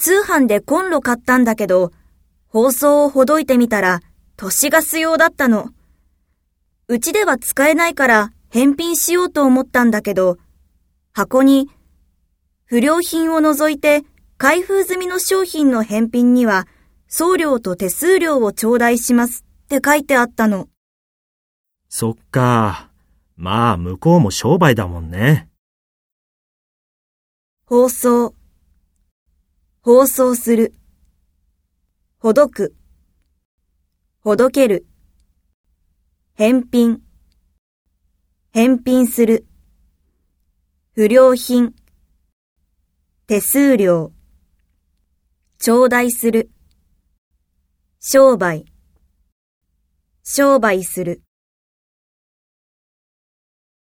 通販でコンロ買ったんだけど、包装をほどいてみたら都市ガス用だったの。うちでは使えないから返品しようと思ったんだけど、箱に不良品を除いて開封済みの商品の返品には送料と手数料を頂戴しますって書いてあったの。 そっか。まあ向こうも商売だもんね。 包装、包装する、ほどく、ほどける、返品、返品する、不良品、手数料、頂戴する、商売、商売する。